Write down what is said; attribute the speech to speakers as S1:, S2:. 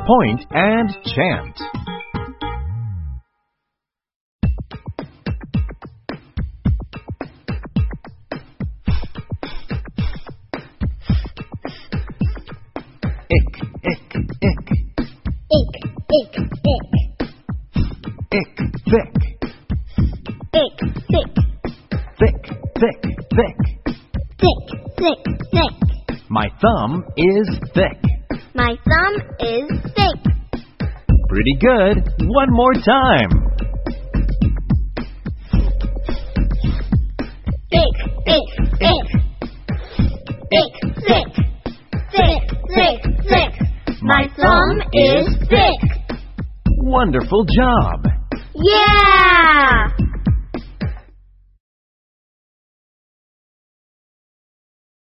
S1: Point and chant. Ick, ick, ick.
S2: Ick, ick, ick.
S1: Ick, thick.
S2: Ick, thick.
S1: Thick, thick, thick.
S2: Thick, thick, thick.
S1: My thumb is thick.
S2: My thumb is thick.
S1: Pretty good. One more time.
S2: Ick, ick, ick. Ick, thick. Thick, thick, thick. My thumb is thick.
S1: Wonderful job.
S2: Yeah!